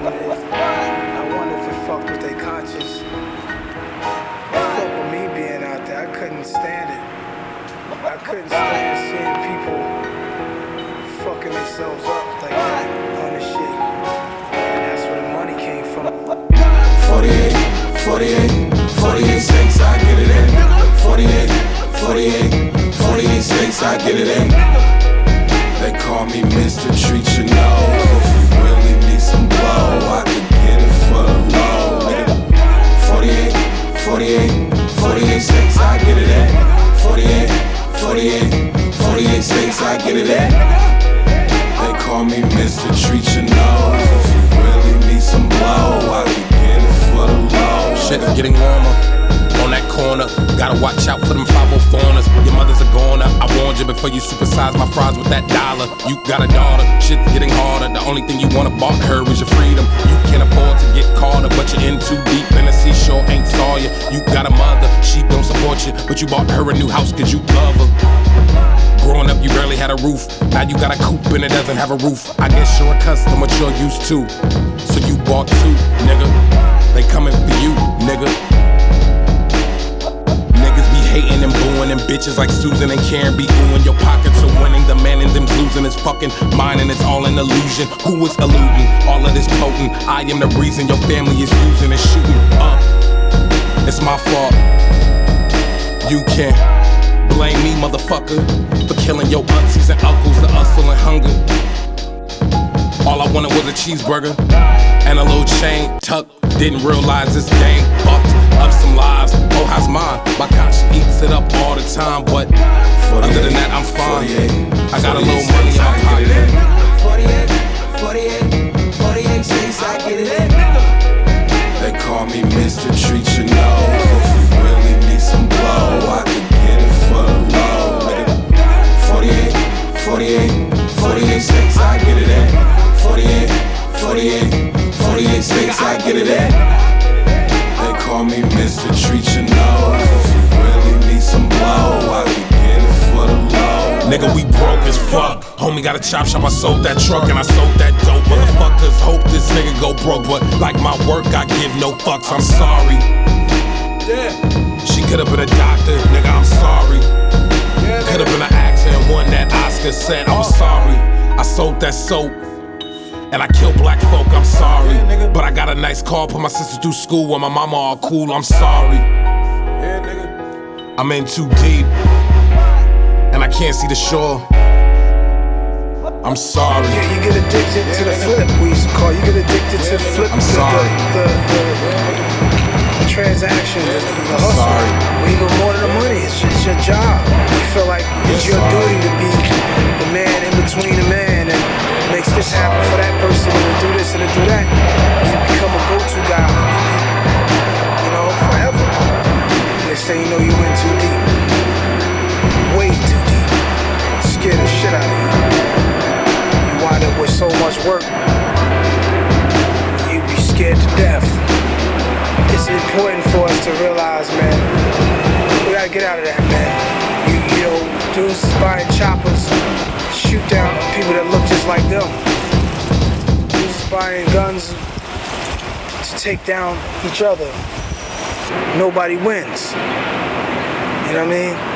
I wonder if it fucked with their conscience. Fuck with me being out there. I couldn't stand it. I couldn't stand seeing people fucking themselves up like that on this shit. And that's where the money came from. 48 states, I get it in. 48 states, I get it in. They call me Mr. Treat Your Nose. If you really need some blow, I could get it for the low. 48 states, I get it in. 48 states, I get it in. They call me Mr. Treat Your Nose. If you really need some blow, I could get it for the low. Shit's getting warmer on that corner. Gotta watch out for them 504ers. Your mother's a goner. I warned you before you supersize my fries with that dollar. You got a daughter, shit's getting harder. The only thing you wanna bought her is your freedom. You can't afford to get caught up, but you're in too deep, and the seashore ain't saw you. You got a mother, she don't support you, but you bought her a new house cause you love her. Growing up, you barely had a roof. Now you got a coupe and it doesn't have a roof. I guess you're accustomed what you're used to, so you bought two, nigga. They coming for you, nigga. Niggas be hating and booing and bitches like Susan and Karen be oohing. Your pockets are winning, the man in them's losing his fucking mind, and it's all an illusion. Who is eluding all of this potent? I am the reason your family is using and shooting up. It's my fault. You can't blame me, motherfucker, for killing your aunties and uncles, the hustle and hunger. All I wanted was a cheeseburger and a little chain tuck. Didn't realize this game fucked up some lives. Oh, how's mine? My conscience eats it up all the time, but other than that, I'm fine. I got a little money in my pocket. 48 states, I get it in. They call me Mr. Treat Your Nose. If you really need some blow, I could get it for the low. 48 states, I get it in. 48 states, I get it in. They call me Mr. Treat Your Nose. If you really need some blow, I could get it for the low. Nigga, we broke as fuck. Homie got a chop shop, I sold that truck and I sold that dope. Motherfuckers hope this nigga go broke, but like my work, I give no fucks. I'm sorry. Yeah. She could've been a doctor, nigga, I'm sorry. Could've been an actor and won that Oscar, said I'm sorry. I sold that soap and I killed black folk, I'm sorry. But I got a nice car, put my sister through school while my mama all cool, I'm sorry. I'm in too deep and I can't see the shore. I'm sorry. Yeah, you get addicted to the flip, we used to call. You get addicted to the flip. I'm sorry. The transaction, the I'm hustle. sorry. Even more than the money, it's your job. You feel like it's your duty to be the man in between the man and makes this happen for that person and to do this and to do that. You become a go-to guy, you know, forever. They say, you know, you went too deep. Way too deep. Scared the shit out of you. You wind up with so much work, you'd be scared to death. It's important for us to realize, man, we gotta get out of that, man. You know, dudes is buying choppers, shoot down people that look just like them. Dudes is buying guns to take down each other. Nobody wins. You know what I mean?